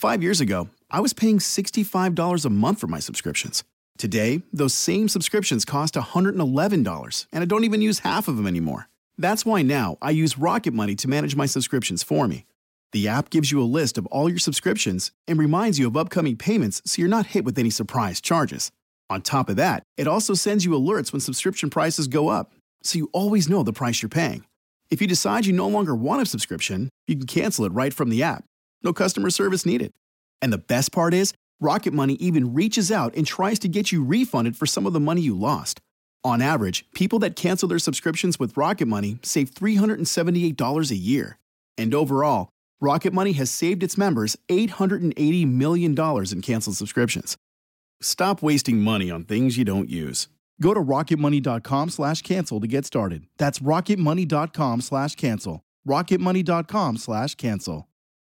5 years ago, I was paying $65 a month for my subscriptions. Today, those same subscriptions cost $111, and I don't even use half of them anymore. That's why now I use Rocket Money to manage my subscriptions for me. The app gives you a list of all your subscriptions and reminds you of upcoming payments so you're not hit with any surprise charges. On top of that, it also sends you alerts when subscription prices go up, so you always know the price you're paying. If you decide you no longer want a subscription, you can cancel it right from the app. No customer service needed. And the best part is, Rocket Money even reaches out and tries to get you refunded for some of the money you lost. On average, people that cancel their subscriptions with Rocket Money save $378 a year. And overall, Rocket Money has saved its members $880 million in canceled subscriptions. Stop wasting money on things you don't use. Go to rocketmoney.com/cancel to get started. That's rocketmoney.com/cancel. rocketmoney.com/cancel.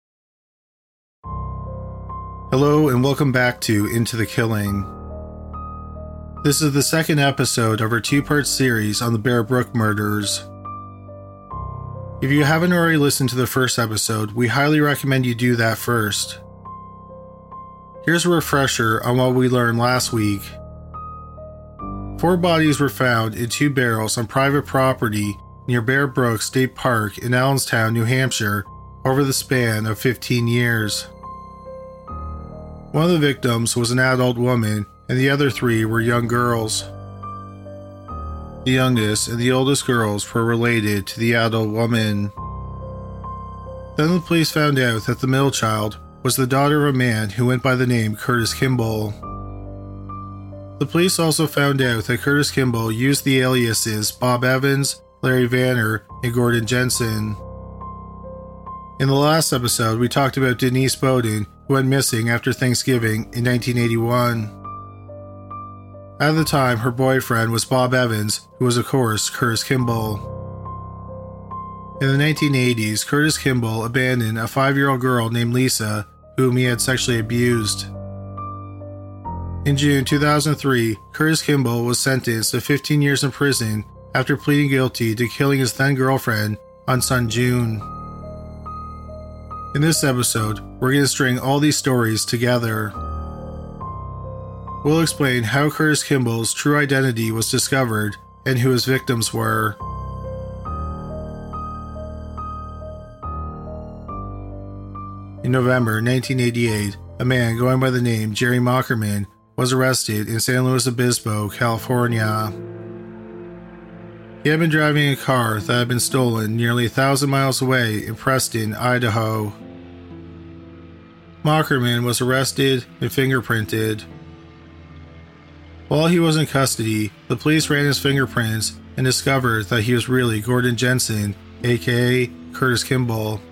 Hello and welcome back to Into the Killing. This is the second episode of our two-part series on the Bear Brook murders. If you haven't already listened to the first episode, we highly recommend you do that first. Here's a refresher on what we learned last week. 4 bodies were found in 2 barrels on private property near Bear Brook State Park in Allenstown, New Hampshire, over the span of 15 years. One of the victims was an adult woman, and the other 3 were young girls. The youngest and the oldest girls were related to the adult woman. Then the police found out that the middle child was the daughter of a man who went by the name Curtis Kimball. The police also found out that Curtis Kimball used the aliases Bob Evans, Larry Vanner, and Gordon Jensen. In the last episode, we talked about Denise Bowden, who went missing after Thanksgiving in 1981. At the time, her boyfriend was Bob Evans, who was of course Curtis Kimball. In the 1980s, Curtis Kimball abandoned a 5-year-old girl named Lisa, whom he had sexually abused. In June 2003, Curtis Kimball was sentenced to 15 years in prison after pleading guilty to killing his then-girlfriend on son June. In this episode, we're going to string all these stories together. We'll explain how Curtis Kimball's true identity was discovered and who his victims were. In November 1988, a man going by the name Jerry Mockerman was arrested in San Luis Obispo, California. He had been driving a car that had been stolen nearly 1,000 miles away in Preston, Idaho. Mockerman was arrested and fingerprinted. While he was in custody, the police ran his fingerprints and discovered that he was really Gordon Jensen, aka Curtis Kimball.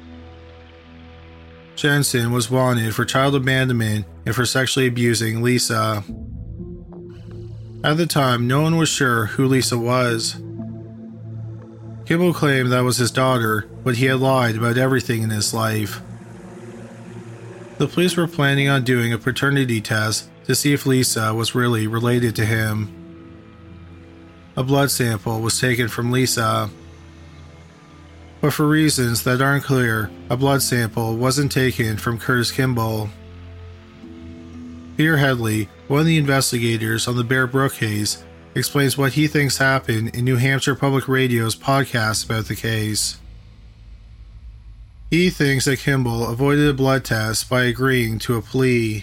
Jensen was wanted for child abandonment and for sexually abusing Lisa. At the time, no one was sure who Lisa was. Kimball claimed that was his daughter, but he had lied about everything in his life. The police were planning on doing a paternity test to see if Lisa was really related to him. A blood sample was taken from Lisa. But for reasons that aren't clear, a blood sample wasn't taken from Curtis Kimball. Peter Headley, one of the investigators on the Bear Brook case, explains what he thinks happened in New Hampshire Public Radio's podcast about the case. He thinks that Kimball avoided a blood test by agreeing to a plea.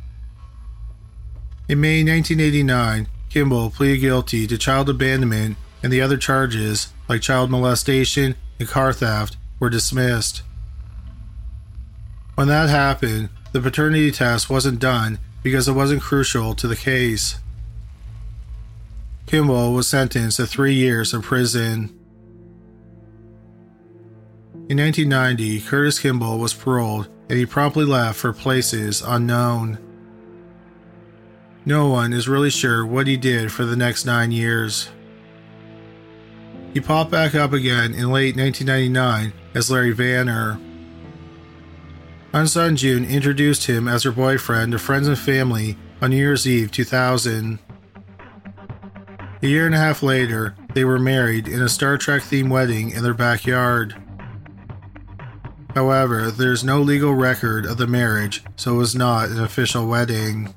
In May 1989, Kimball pleaded guilty to child abandonment, and the other charges, like child molestation and car theft, were dismissed. When that happened, the paternity test wasn't done because it wasn't crucial to the case. Kimball was sentenced to 3 years in prison. In 1990, Curtis Kimball was paroled and he promptly left for places unknown. No one is really sure what he did for the next 9 years. He popped back up again in late 1999 as Larry Vanner. Unson June introduced him as her boyfriend to friends and family on New Year's Eve 2000. A year and a half later, they were married in a Star Trek-themed wedding in their backyard. However, there is no legal record of the marriage, so it was not an official wedding.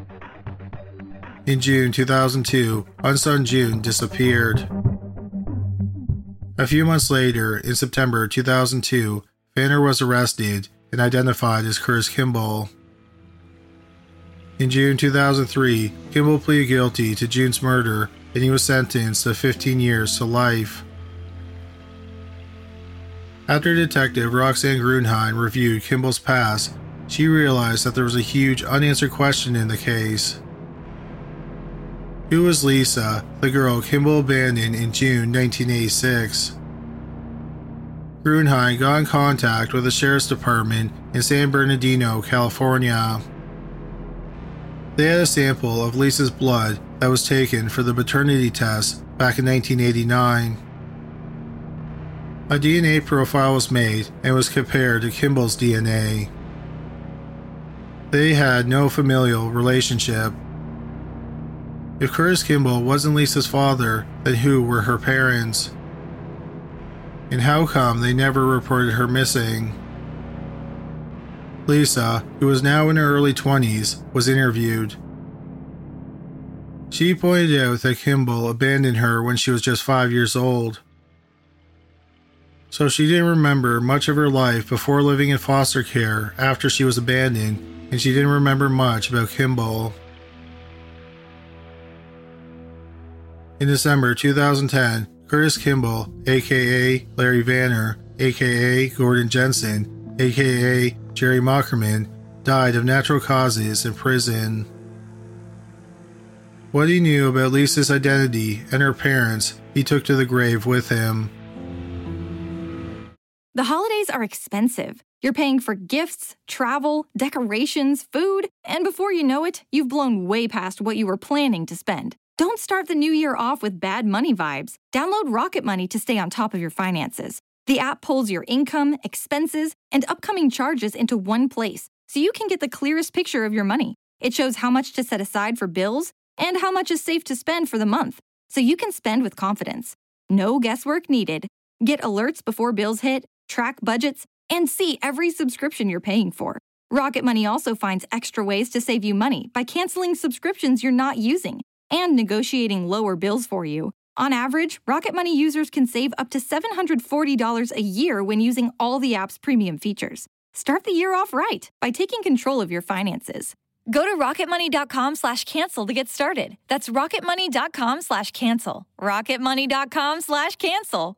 In June 2002, Unsun Jun disappeared. A few months later, in September 2002, Fanner was arrested and identified as Curtis Kimball. In June 2003, Kimball pleaded guilty to Jun's murder and he was sentenced to 15 years to life. After Detective Roxanne Grunheim reviewed Kimball's past, she realized that there was a huge unanswered question in the case. Who was Lisa, the girl Kimball abandoned in June 1986? Grunheim got in contact with the Sheriff's Department in San Bernardino, California. They had a sample of Lisa's blood that was taken for the paternity test back in 1989. A DNA profile was made and was compared to Kimball's DNA. They had no familial relationship. If Curtis Kimball wasn't Lisa's father, then who were her parents? And how come they never reported her missing? Lisa, who was now in her early 20s, was interviewed. She pointed out that Kimball abandoned her when she was just 5 years old. So she didn't remember much of her life before living in foster care after she was abandoned, and she didn't remember much about Kimball. In December 2010, Curtis Kimball, aka Larry Vanner, aka Gordon Jensen, aka Jerry Mockerman, died of natural causes in prison. What he knew about Lisa's identity and her parents, he took to the grave with him. The holidays are expensive. You're paying for gifts, travel, decorations, food, and before you know it, you've blown way past what you were planning to spend. Don't start the new year off with bad money vibes. Download Rocket Money to stay on top of your finances. The app pulls your income, expenses, and upcoming charges into one place, so you can get the clearest picture of your money. It shows how much to set aside for bills and how much is safe to spend for the month, so you can spend with confidence. No guesswork needed. Get alerts before bills hit, track budgets, and see every subscription you're paying for. Rocket Money also finds extra ways to save you money by canceling subscriptions you're not using and negotiating lower bills for you. On average, Rocket Money users can save up to $740 a year when using all the app's premium features. Start the year off right by taking control of your finances. Go to rocketmoney.com/cancel to get started. That's rocketmoney.com/cancel. rocketmoney.com/cancel.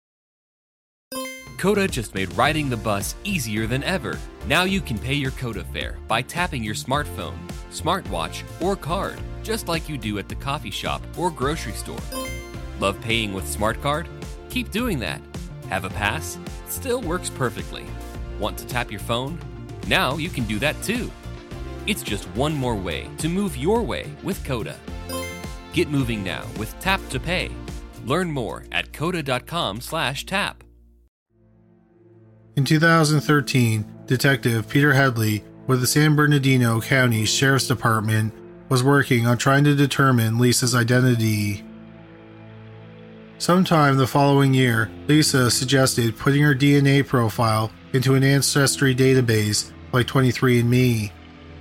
Coda just made riding the bus easier than ever. Now you can pay your Coda fare by tapping your smartphone, smartwatch, or card, just like you do at the coffee shop or grocery store. Love paying with SmartCard? Keep doing that. Have a pass? Still works perfectly. Want to tap your phone? Now you can do that too. It's just one more way to move your way with Coda. Get moving now with Tap to Pay. Learn more at coda.com/tap. In 2013, Detective Peter Headley with the San Bernardino County Sheriff's Department was working on trying to determine Lisa's identity. Sometime the following year, Lisa suggested putting her DNA profile into an ancestry database like 23andMe.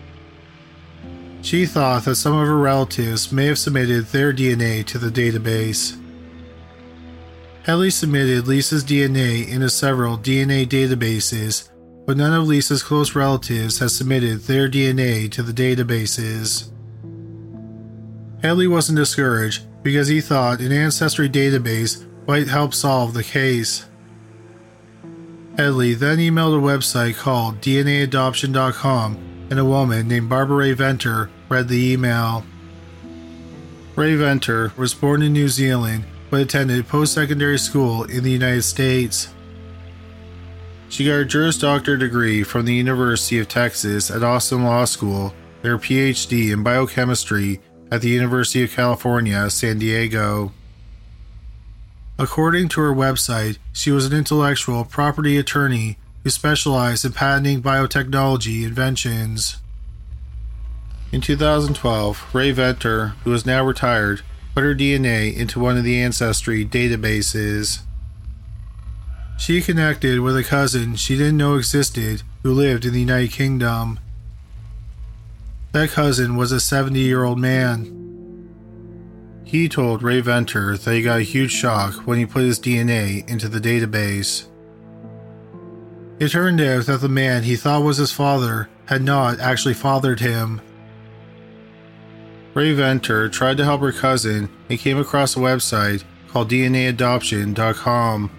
She thought that some of her relatives may have submitted their DNA to the database. Headley submitted Lisa's DNA into several DNA databases, but none of Lisa's close relatives had submitted their DNA to the databases. Headley wasn't discouraged because he thought an ancestry database might help solve the case. Headley then emailed a website called DNAadoption.com, and a woman named Barbara Ray Venter read the email. Ray Venter was born in New Zealand but attended post-secondary school in the United States. She got her Juris Doctor degree from the University of Texas at Austin Law School and her PhD in biochemistry at the University of California, San Diego. According to her website, she was an intellectual property attorney who specialized in patenting biotechnology inventions. In 2012, Ray Venter, who is now retired, put her DNA into one of the ancestry databases. She connected with a cousin she didn't know existed who lived in the United Kingdom. That cousin was a 70-year-old man. He told Ray Venter that he got a huge shock when he put his DNA into the database. It turned out that the man he thought was his father had not actually fathered him. Ray Venter tried to help her cousin and came across a website called DNAadoption.com.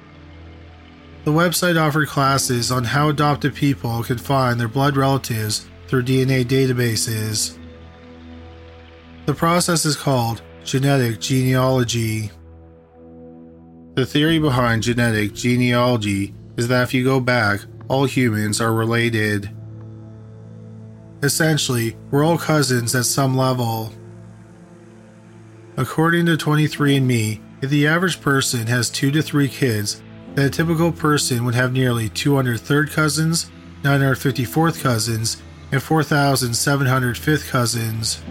The website offered classes on how adopted people could find their blood relatives through DNA databases. The process is called genetic genealogy. The theory behind genetic genealogy is that if you go back, all humans are related. Essentially, we're all cousins at some level. According to 23andMe, if the average person has 2 to 3 kids, then a typical person would have nearly 200 third cousins, 950 fourth cousins, and 4,700 fifth cousins.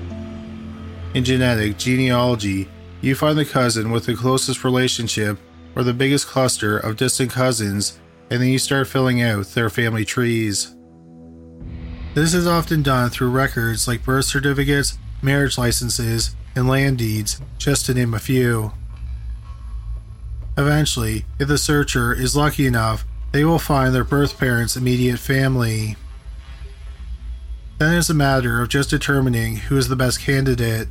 In genetic genealogy, you find the cousin with the closest relationship or the biggest cluster of distant cousins, and then you start filling out their family trees. This is often done through records like birth certificates, marriage licenses, and land deeds, just to name a few. Eventually, if the searcher is lucky enough, they will find their birth parents' immediate family. Then it's a matter of just determining who is the best candidate.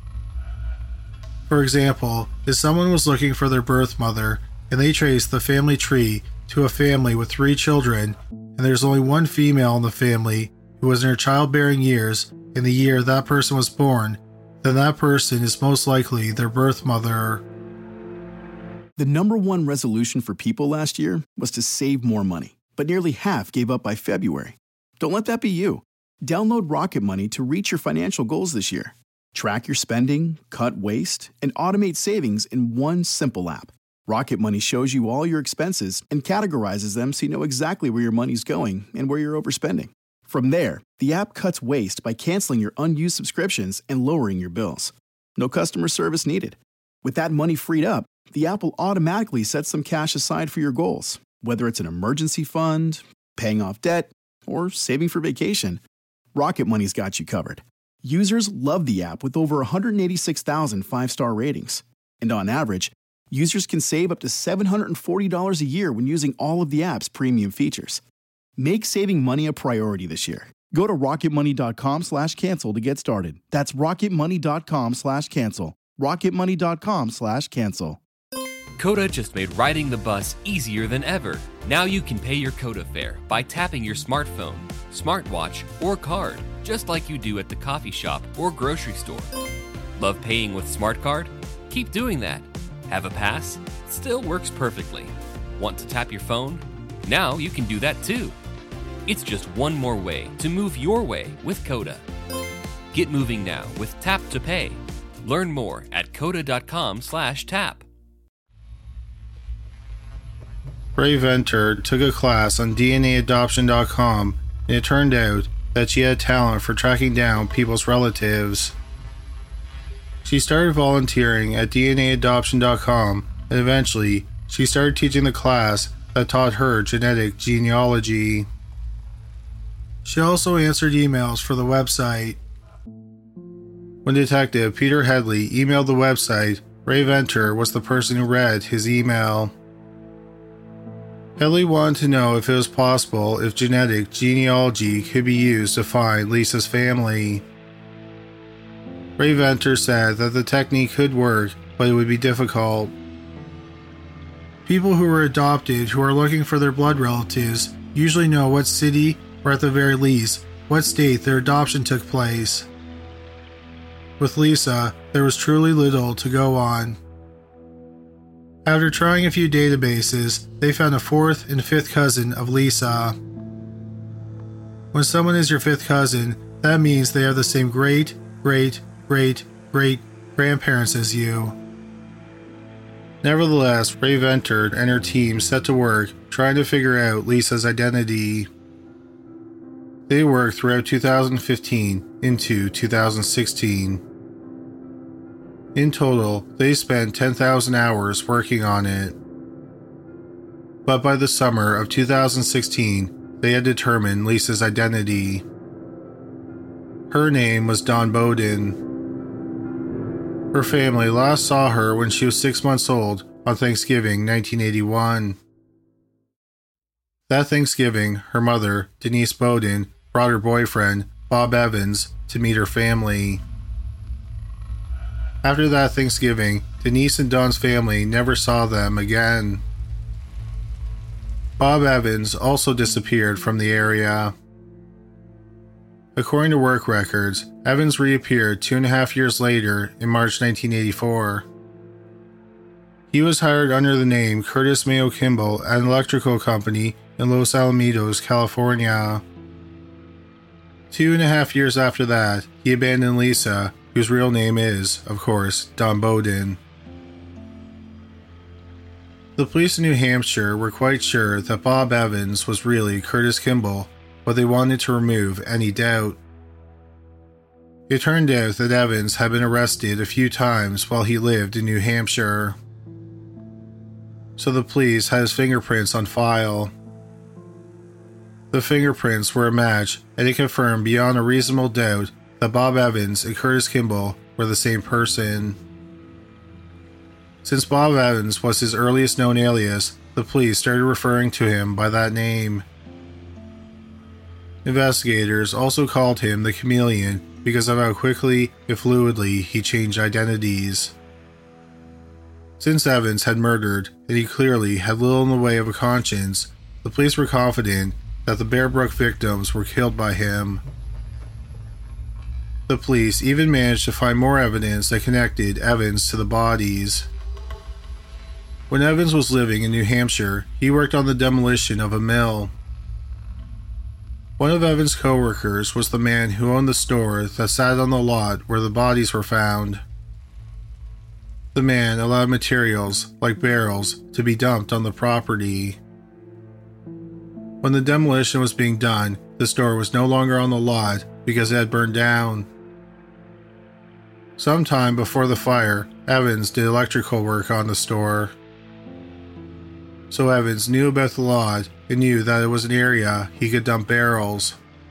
For example, if someone was looking for their birth mother and they traced the family tree to a family with 3 children, and there's only one female in the family who was in her childbearing years in the year that person was born, then that person is most likely their birth mother. The number one resolution for people last year was to save more money, but nearly half gave up by February. Don't let that be you. Download Rocket Money to reach your financial goals this year. Track your spending, cut waste, and automate savings in one simple app. Rocket Money shows you all your expenses and categorizes them so you know exactly where your money's going and where you're overspending. From there, the app cuts waste by canceling your unused subscriptions and lowering your bills. No customer service needed. With that money freed up, the app will automatically set some cash aside for your goals, whether it's an emergency fund, paying off debt, or saving for vacation. Rocket Money's got you covered. Users love the app with over 186,000 5-star ratings. And on average, users can save up to $740 a year when using all of the app's premium features. Make saving money a priority this year. Go to rocketmoney.com/cancel to get started. That's rocketmoney.com/cancel. rocketmoney.com/cancel. Coda just made riding the bus easier than ever. Now you can pay your Coda fare by tapping your smartphone, smartwatch, or card, just like you do at the coffee shop or grocery store. Love paying with Smart Card? Keep doing that. Have a pass? Still works perfectly. Want to tap your phone? Now you can do that too. It's just one more way to move your way with Coda. Get moving now with Tap to Pay. Learn more at coda.com/tap. Ray Venter took a class on DNAadoption.com, and it turned out that she had talent for tracking down people's relatives. She started volunteering at DNAadoption.com, and eventually she started teaching the class that taught her genetic genealogy. She also answered emails for the website. When Detective Peter Headley emailed the website, Ray Venter was the person who read his email. Headley wanted to know if it was possible if genetic genealogy could be used to find Lisa's family. Ray Venter said that the technique could work, but it would be difficult. People who are adopted who are looking for their blood relatives usually know what city, or at the very least, what state their adoption took place. With Lisa, there was truly little to go on. After trying a few databases, they found a 4th and 5th cousin of Lisa. When someone is your 5th cousin, that means they have the same great-great-great-great-grandparents as you. Nevertheless, Ray Venter and her team set to work trying to figure out Lisa's identity. They worked throughout 2015 into 2016. In total, they spent 10,000 hours working on it. but by the summer of 2016, they had determined Lisa's identity. Her name was Dawn Bowden. Her family last saw her when she was 6 months old on Thanksgiving 1981. That Thanksgiving, her mother, Denise Bowden, brought her boyfriend, Bob Evans, to meet her family. After that Thanksgiving, Denise and Dawn's family never saw them again. Bob Evans also disappeared from the area. According to work records, Evans reappeared 2.5 years later in March 1984. He was hired under the name Curtis Mayo Kimball at an electrical company in Los Alamitos, California. 2.5 years after that, he abandoned Lisa, whose real name is, of course, Dawn Bowden. The police in New Hampshire were quite sure that Bob Evans was really Curtis Kimball, but they wanted to remove any doubt. It turned out that Evans had been arrested a few times while he lived in New Hampshire, so the police had his fingerprints on file. The fingerprints were a match, and it confirmed beyond a reasonable doubt that Bob Evans and Curtis Kimball were the same person. Since Bob Evans was his earliest known alias, the police started referring to him by that name. Investigators also called him the Chameleon because of how quickly and fluidly he changed identities. Since Evans had murdered, and he clearly had little in the way of a conscience, the police were confident that the Bear Brook victims were killed by him. The police even managed to find more evidence that connected Evans to the bodies. When Evans was living in New Hampshire, he worked on the demolition of a mill. One of Evans' co-workers was the man who owned the store that sat on the lot where the bodies were found. The man allowed materials, like barrels, to be dumped on the property. When the demolition was being done, the store was no longer on the lot because it had burned down. Sometime before the fire, Evans did electrical work on the store. So Evans knew about the lot and knew that it was an area he could dump barrels.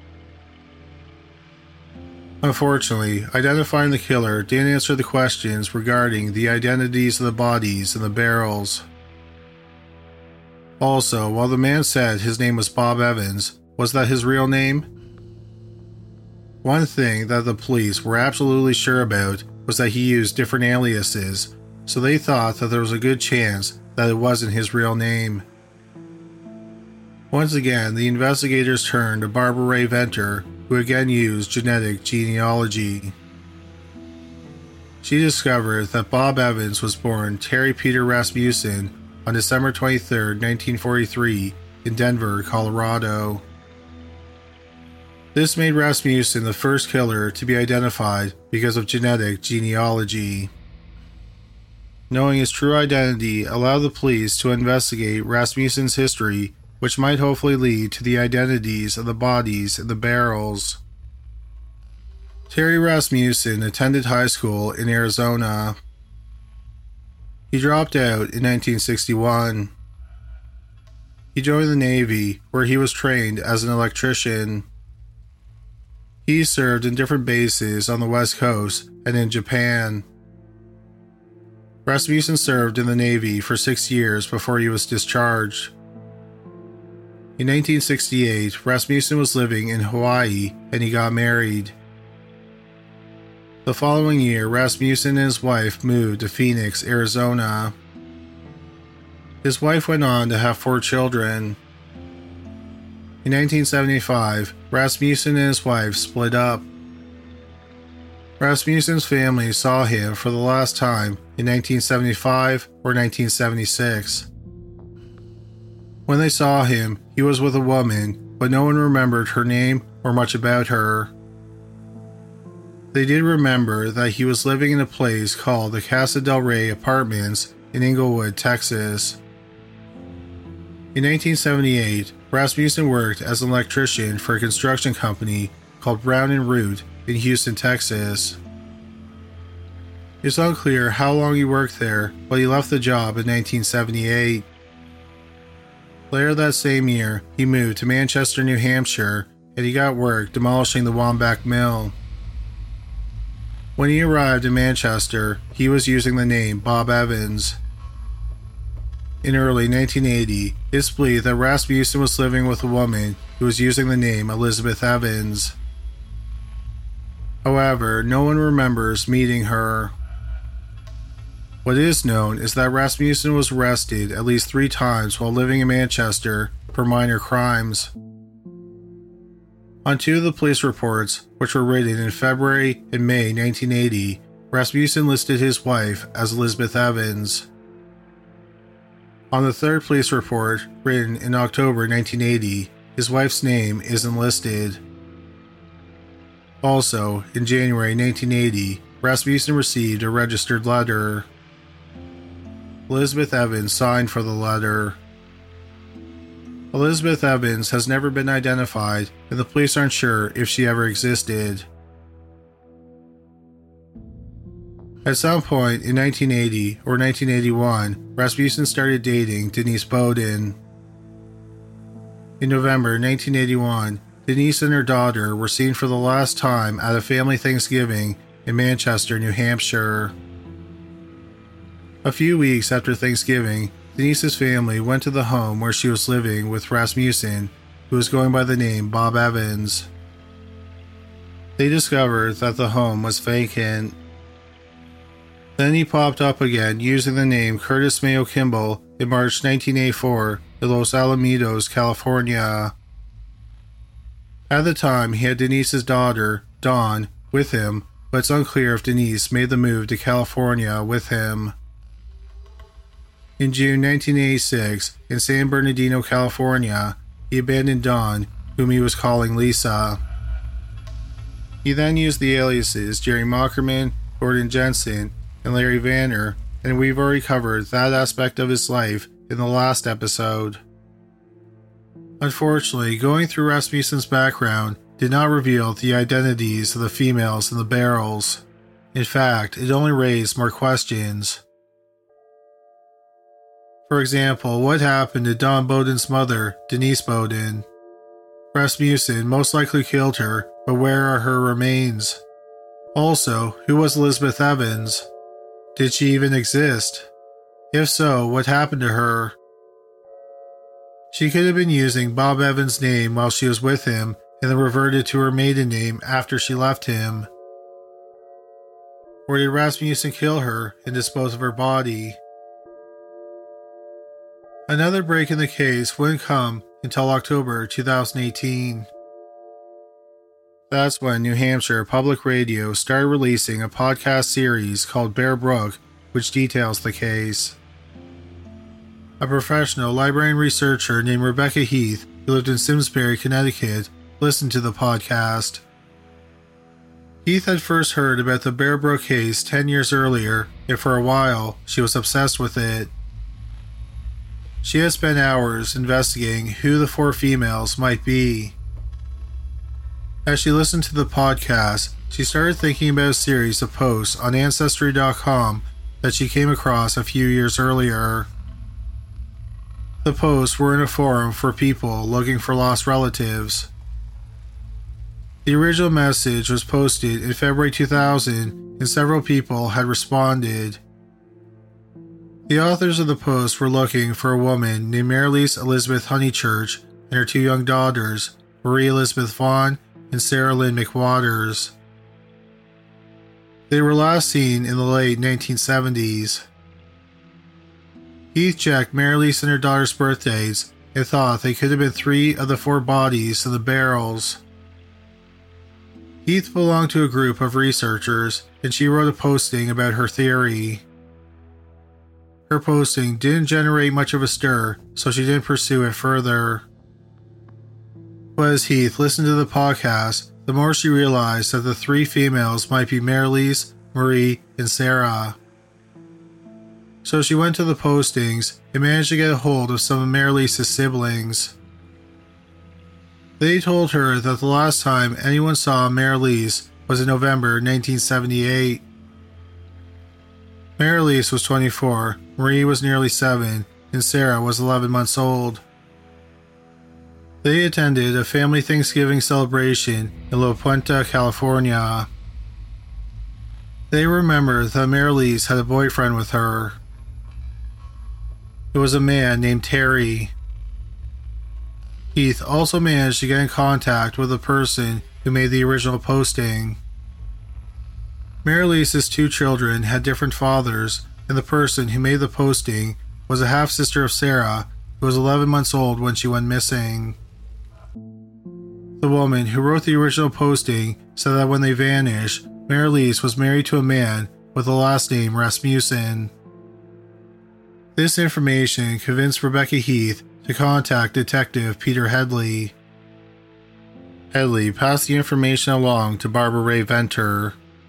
Unfortunately, identifying the killer didn't answer the questions regarding the identities of the bodies and the barrels. Also, while the man said his name was Bob Evans, was that his real name? One thing that the police were absolutely sure about was that he used different aliases, so they thought that there was a good chance that it wasn't his real name. Once again, the investigators turned to Barbara Ray Venter, who again used genetic genealogy. She discovered that Bob Evans was born Terry Peter Rasmussen on December 23, 1943, in Denver, Colorado. This made Rasmussen the first killer to be identified because of genetic genealogy. Knowing his true identity allowed the police to investigate Rasmussen's history, which might hopefully lead to the identities of the bodies in the barrels. Terry Rasmussen attended high school in Arizona. He dropped out in 1961. He joined the Navy, where he was trained as an electrician. He served in different bases on the West Coast and in Japan. Rasmussen served in the Navy for 6 years before he was discharged. In 1968, Rasmussen was living in Hawaii and he got married. The following year, Rasmussen and his wife moved to Phoenix, Arizona. His wife went on to have 4 children. In 1975, Rasmussen and his wife split up. Rasmussen's family saw him for the last time in 1975 or 1976. When they saw him, he was with a woman, but no one remembered her name or much about her. They did remember that he was living in a place called the Casa del Rey Apartments in Inglewood, Texas. In 1978, Rasmussen worked as an electrician for a construction company called Brown & Root in Houston, Texas. It's unclear how long he worked there, but he left the job in 1978. Later that same year, he moved to Manchester, New Hampshire, and he got work demolishing the Wambach Mill. When he arrived in Manchester, he was using the name Bob Evans. In early 1980, it's believed that Rasmussen was living with a woman who was using the name Elizabeth Evans. However, no one remembers meeting her. What is known is that Rasmussen was arrested at least 3 times while living in Manchester for minor crimes. On 2 of the police reports, which were written in February and May 1980, Rasmussen listed his wife as Elizabeth Evans. On the 3rd police report, written in October 1980, his wife's name isn't listed. Also, in January 1980, Rasmussen received a registered letter. Elizabeth Evans signed for the letter. Elizabeth Evans has never been identified, and the police aren't sure if she ever existed. At some point in 1980 or 1981, Rasmussen started dating Denise Bowden. In November 1981, Denise and her daughter were seen for the last time at a family Thanksgiving in Manchester, New Hampshire. A few weeks after Thanksgiving, Denise's family went to the home where she was living with Rasmussen, who was going by the name Bob Evans. They discovered that the home was vacant. Then he popped up again using the name Curtis Mayo Kimball in March 1984 in Los Alamitos, California. At the time, he had Denise's daughter, Dawn, with him, but it's unclear if Denise made the move to California with him. In June 1986, in San Bernardino, California, he abandoned Dawn, whom he was calling Lisa. He then used the aliases Jerry Mockerman, Gordon Jensen, and Larry Vanner, and we've already covered that aspect of his life in the last episode. Unfortunately, going through Rasmussen's background did not reveal the identities of the females in the barrels. In fact, it only raised more questions. For example, what happened to Dawn Bowden's mother, Denise Bowden? Rasmussen most likely killed her, but where are her remains? Also, who was Elizabeth Evans? Did she even exist? If so, what happened to her? She could have been using Bob Evans' name while she was with him and then reverted to her maiden name after she left him. Or did Rasmussen kill her and dispose of her body? Another break in the case wouldn't come until October 2018. That's when New Hampshire Public Radio started releasing a podcast series called Bear Brook, which details the case. A professional library and researcher named Rebecca Heath, who lived in Simsbury, Connecticut, listened to the podcast. Heath had first heard about the Bear Brook case 10 years earlier, and for a while, she was obsessed with it. She had spent hours investigating who the 4 females might be. As she listened to the podcast, she started thinking about a series of posts on Ancestry.com that she came across a few years earlier. The posts were in a forum for people looking for lost relatives. The original message was posted in February 2000, and several people had responded. The authors of the post were looking for a woman named Marylise Elizabeth Honeychurch and her 2 young daughters, Marie Elizabeth Vaughn and Sarah Lynn McWaters. They were last seen in the late 1970s. Heath checked Marylise and her daughters' birthdays and thought they could have been 3 of the 4 bodies in the barrels. Heath belonged to a group of researchers, and she wrote a posting about her theory. Her posting didn't generate much of a stir, so she didn't pursue it further. But as Heath listened to the podcast, the more she realized that the 3 females might be Marylise, Marie, and Sarah. So she went to the postings and managed to get a hold of some of Marylise's siblings. They told her that the last time anyone saw Marylise was in November 1978. Marylise was 24, Marie was nearly 7, and Sarah was 11 months old. They attended a family Thanksgiving celebration in La Puente, California. They remember that Marilise had a boyfriend with her. It was a man named Terry. Heath also managed to get in contact with the person who made the original posting. Marilise's 2 children had different fathers, and the person who made the posting was a half-sister of Sarah, who was 11 months old when she went missing. The woman who wrote the original posting said that when they vanished, Marilise was married to a man with the last name Rasmussen. This information convinced Rebecca Heath to contact Detective Peter Headley. Headley passed the information along to Barbara Ray Venter.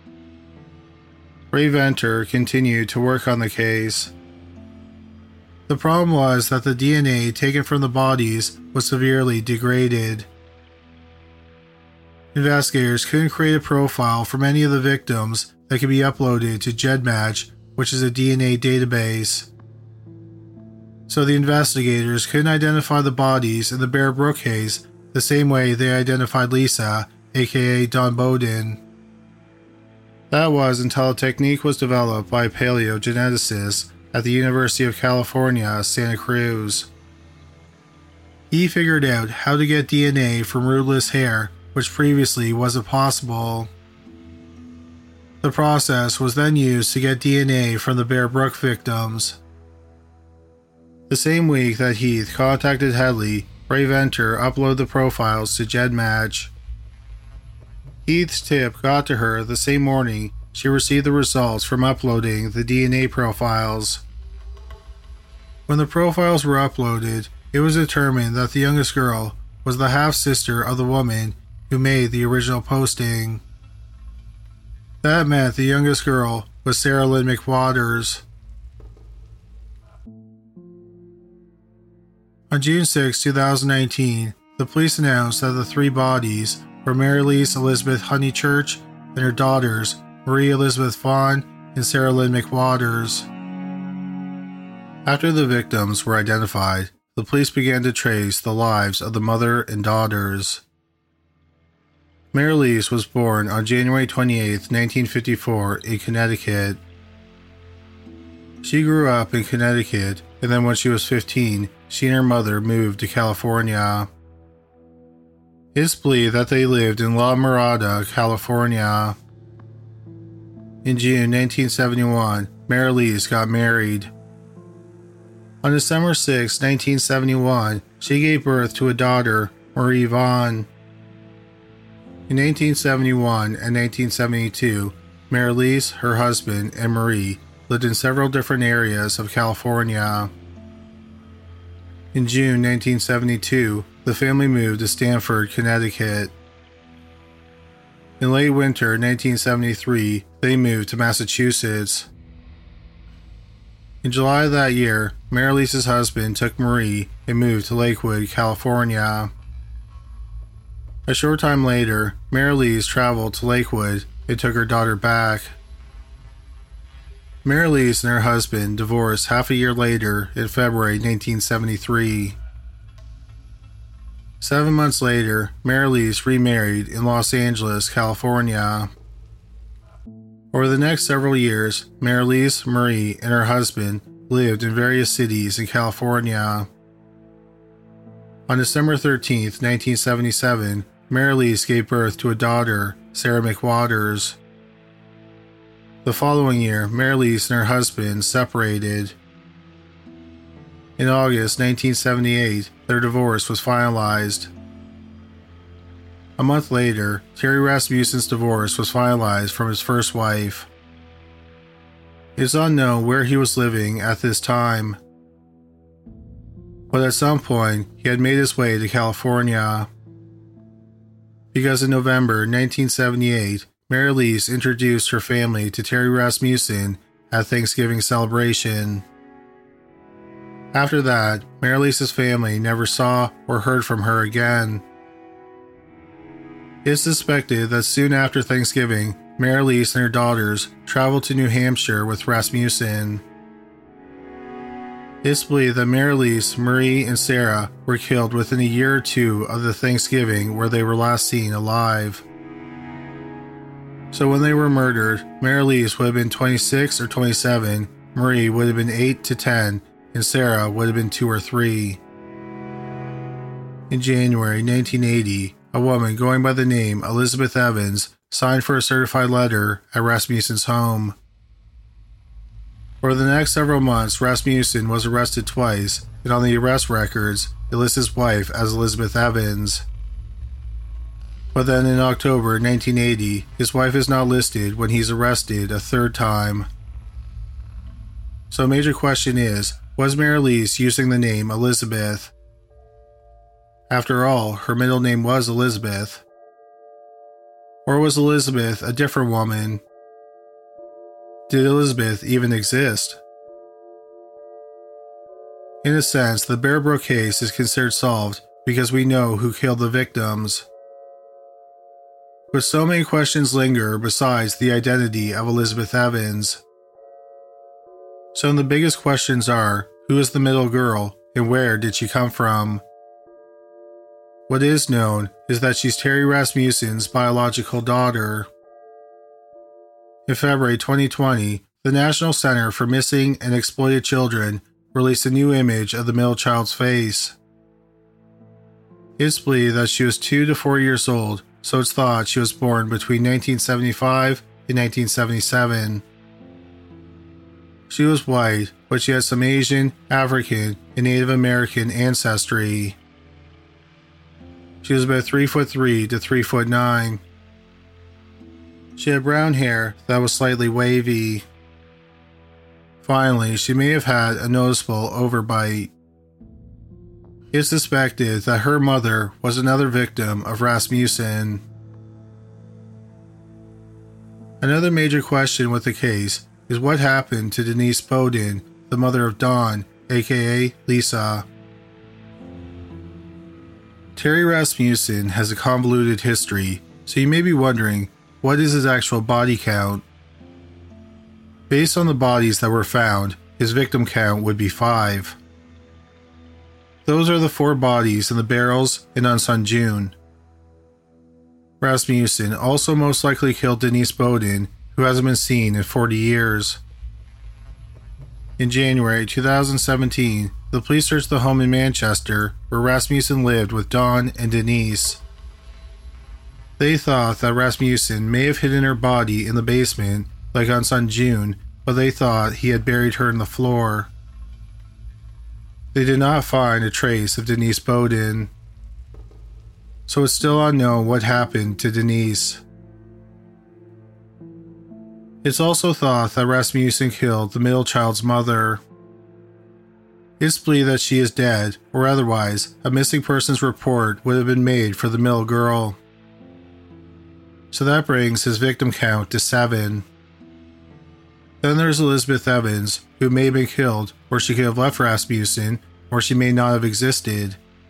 Ray Venter continued to work on the case. The problem was that the DNA taken from the bodies was severely degraded. Investigators couldn't create a profile from any of the victims that could be uploaded to GEDmatch, which is a DNA database. So the investigators couldn't identify the bodies in the Bear Brook case the same way they identified Lisa, aka Dawn Bowden. That was until a technique was developed by paleogeneticists at the University of California, Santa Cruz. He figured out how to get DNA from rootless hair, which previously wasn't possible. The process was then used to get DNA from the Bear Brook victims. The same week that Heath contacted Headley, Ray Venter uploaded the profiles to GEDmatch. Heath's tip got to her the same morning she received the results from uploading the DNA profiles. When the profiles were uploaded, it was determined that the youngest girl was the half-sister of the woman who made the original posting. That meant the youngest girl was Sarah Lynn McWaters. On June 6, 2019, the police announced that the 3 bodies were Marilise Elizabeth Honeychurch and her daughters Marie Elizabeth Vaughn and Sarah Lynn McWaters. After the victims were identified, the police began to trace the lives of the mother and daughters. Marilise was born on January 28, 1954 in Connecticut. She grew up in Connecticut, and then when she was 15, she and her mother moved to California. It's believed that they lived in La Mirada, California. In June 1971, Marilise got married. On December 6, 1971, she gave birth to a daughter, Marie Vaughn. In 1971 and 1972, Marilise, her husband, and Marie lived in several different areas of California. In June 1972, the family moved to Stamford, Connecticut. In late winter 1973, they moved to Massachusetts. In July of that year, Marilise's husband took Marie and moved to Lakewood, California. A short time later, Marilise traveled to Lakewood and took her daughter back. Marilise and her husband divorced half a year later in February 1973. 7 months later, Marilise remarried in Los Angeles, California. Over the next several years, Marilise, Marie, and her husband lived in various cities in California. On December 13, 1977, Marilise gave birth to a daughter, Sarah McWaters. The following year, Marilise and her husband separated. In August 1978, their divorce was finalized. A month later, Terry Rasmussen's divorce was finalized from his first wife. It is unknown where he was living at this time, but at some point he had made his way to California. Because in November 1978, Marilise introduced her family to Terry Rasmussen at Thanksgiving celebration. After that, Marilise's family never saw or heard from her again. It's suspected that soon after Thanksgiving, Marilise and her daughters traveled to New Hampshire with Rasmussen. It's believed that Mary-Lise, Marie, and Sarah were killed within a year or two of the Thanksgiving where they were last seen alive. So when they were murdered, Mary-Lise would have been 26 or 27, Marie would have been 8 to 10, and Sarah would have been 2 or 3. In January 1980, a woman going by the name Elizabeth Evans signed for a certified letter at Rasmussen's home. For the next several months, Rasmussen was arrested twice, and on the arrest records, it lists his wife as Elizabeth Evans. But then in October 1980, his wife is not listed when he's arrested a third time. So a major question is, was Mary-Lise using the name Elizabeth? After all, her middle name was Elizabeth. Or was Elizabeth a different woman? Did Elizabeth even exist? In a sense, the Bear Brook case is considered solved because we know who killed the victims. But so many questions linger besides the identity of Elizabeth Evans. Some of the biggest questions are, who is the middle girl and where did she come from? What is known is that she's Terry Rasmussen's biological daughter. In February 2020, the National Center for Missing and Exploited Children released a new image of the middle child's face. It's believed that she was 2 to 4 years old, so it's thought she was born between 1975 and 1977. She was white, but she had some Asian, African, and Native American ancestry. She was about 3'3" to 3'9". She had brown hair that was slightly wavy. Finally, she may have had a noticeable overbite. It's suspected that her mother was another victim of Rasmussen. Another major question with the case is what happened to Denise Beaudin, the mother of Dawn, aka Lisa. Terry Rasmussen has a convoluted history, so you may be wondering, what is his actual body count? Based on the bodies that were found, his victim count would be 5. Those are the 4 bodies in the barrels in Unsun June. Rasmussen also most likely killed Denise Beaudin, who hasn't been seen in 40 years. In January 2017, the police searched the home in Manchester where Rasmussen lived with Dawn and Denise. They thought that Rasmussen may have hidden her body in the basement, like Unsun June, but they thought he had buried her in the floor. They did not find a trace of Denise Beaudin, so it's still unknown what happened to Denise. It's also thought that Rasmussen killed the middle child's mother. It's believed that she is dead, or otherwise, a missing persons report would have been made for the middle girl. So that brings his victim count to 7. Then there's Elizabeth Evans, who may have been killed, or she could have left Rasmussen, or she may not have existed.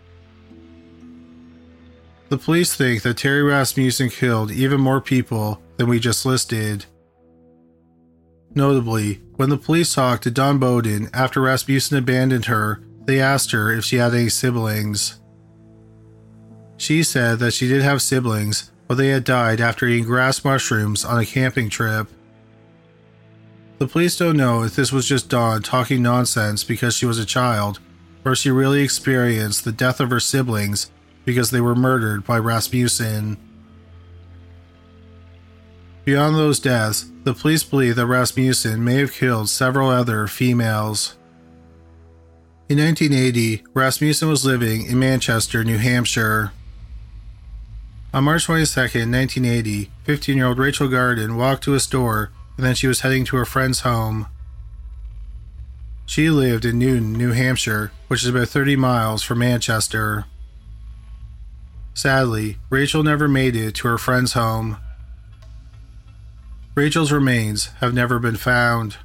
The police think that Terry Rasmussen killed even more people than we just listed. Notably, when the police talked to Dawn Beaudin after Rasmussen abandoned her, they asked her if she had any siblings. She said that she did have siblings, but they had died after eating grass mushrooms on a camping trip. The police don't know if this was just Dawn talking nonsense because she was a child, or if she really experienced the death of her siblings because they were murdered by Rasmussen. Beyond those deaths, the police believe that Rasmussen may have killed several other females. In 1980, Rasmussen was living in Manchester, New Hampshire. On March 22, 1980, 15-year-old Rachel Garden walked to a store and then she was heading to her friend's home. She lived in Newton, New Hampshire, which is about 30 miles from Manchester. Sadly, Rachel never made it to her friend's home. Rachel's remains have never been found.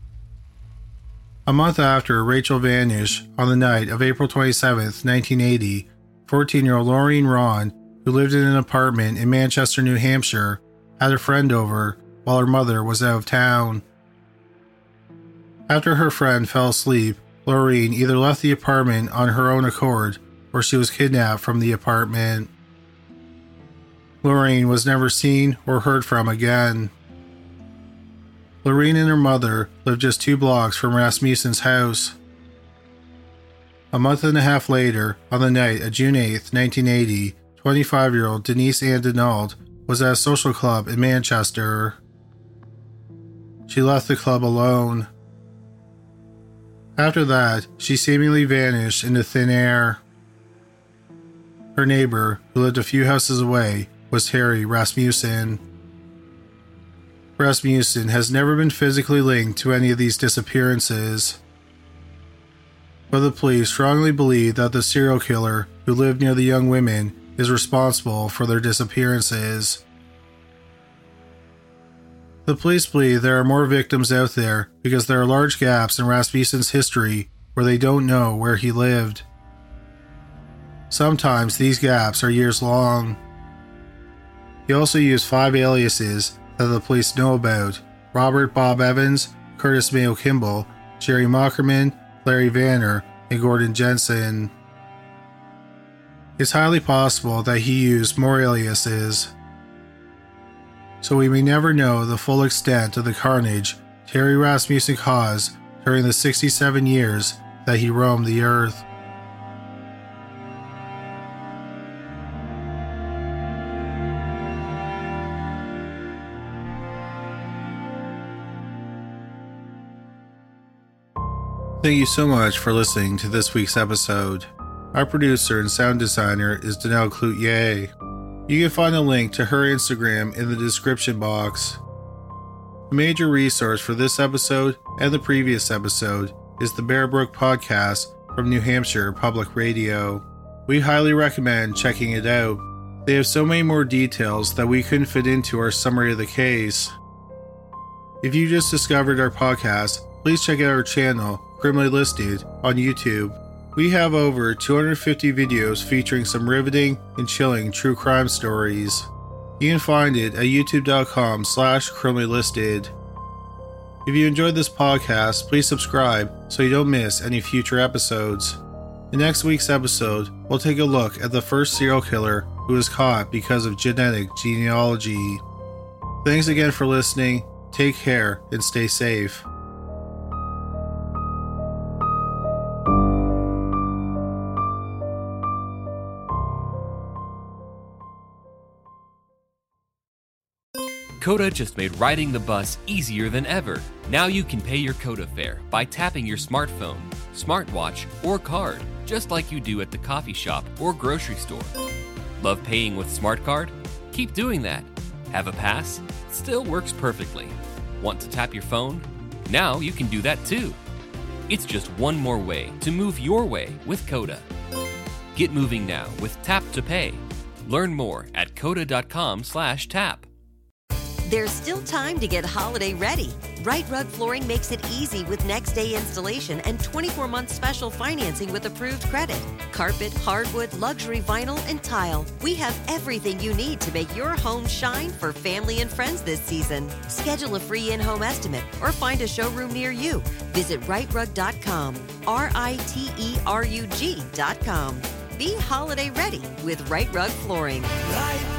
A month after Rachel vanished, on the night of April 27, 1980, 14-year-old Laureen Ron, who lived in an apartment in Manchester, New Hampshire, had a friend over while her mother was out of town. After her friend fell asleep, Lorraine either left the apartment on her own accord or she was kidnapped from the apartment. Lorraine was never seen or heard from again. Lorraine and her mother lived just 2 blocks from Rasmussen's house. A month and a half later, on the night of June 8, 1980, 25-year-old Denise Ann Denault was at a social club in Manchester. She left the club alone. After that, she seemingly vanished into thin air. Her neighbor, who lived a few houses away, was Terry Rasmussen. Rasmussen has never been physically linked to any of these disappearances, but the police strongly believe that the serial killer who lived near the young women is responsible for their disappearances. The police believe there are more victims out there because there are large gaps in Rasmussen's history where they don't know where he lived. Sometimes these gaps are years long. He also used 5 aliases that the police know about: Robert Bob Evans, Curtis Mayo Kimball, Jerry Mockerman, Larry Vanner, and Gordon Jensen. It's highly possible that he used more aliases, so we may never know the full extent of the carnage Terry Rasmussen caused during the 67 years that he roamed the earth. Thank you so much for listening to this week's episode. Our producer and sound designer is Danelle Cloutier. You can find a link to her Instagram in the description box. A major resource for this episode and the previous episode is the Bear Brook Podcast from New Hampshire Public Radio. We highly recommend checking it out. They have so many more details that we couldn't fit into our summary of the case. If you just discovered our podcast, please check out our channel, Criminally Listed, on YouTube. We have over 250 videos featuring some riveting and chilling true crime stories. You can find it at youtube.com/criminallylisted. If you enjoyed this podcast, please subscribe so you don't miss any future episodes. In next week's episode, we'll take a look at the first serial killer who was caught because of genetic genealogy. Thanks again for listening. Take care and stay safe. Coda just made riding the bus easier than ever. Now you can pay your Coda fare by tapping your smartphone, smartwatch, or card, just like you do at the coffee shop or grocery store. Love paying with SmartCard? Keep doing that. Have a pass? Still works perfectly. Want to tap your phone? Now you can do that too. It's just one more way to move your way with Coda. Get moving now with Tap to Pay. Learn more at coda.com/tap. There's still time to get holiday ready. Right Rug Flooring makes it easy with next-day installation and 24-month special financing with approved credit. Carpet, hardwood, luxury vinyl, and tile. We have everything you need to make your home shine for family and friends this season. Schedule a free in-home estimate or find a showroom near you. Visit rightrug.com, RITERUG.com. Be holiday ready with Right Rug Flooring. Right